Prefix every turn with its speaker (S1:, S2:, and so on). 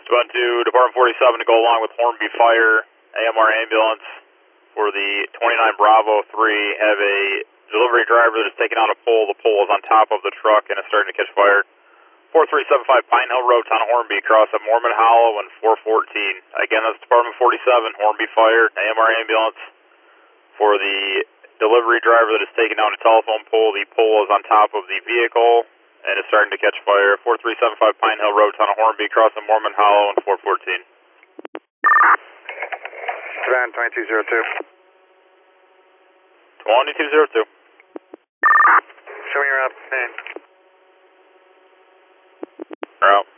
S1: Went to Department 47 to go along with Hornby Fire, AMR ambulance for the 29 Bravo 3. Have a delivery driver that is taking out a pole. The pole is on top of the truck and is starting to catch fire. 4375 Pine Hill Road, Town of Hornby, across at Mormon Hollow and 414. Again, that's Department 47, Hornby Fire, AMR ambulance for the delivery driver that is taking down a telephone pole. The pole is on top of the vehicle and is starting to catch fire. 4375 Pine Hill Road, Town of Hornby, across at Mormon Hollow and 414.
S2: Savannah 2202.
S1: 2202.
S2: Show me your up.
S1: We're out.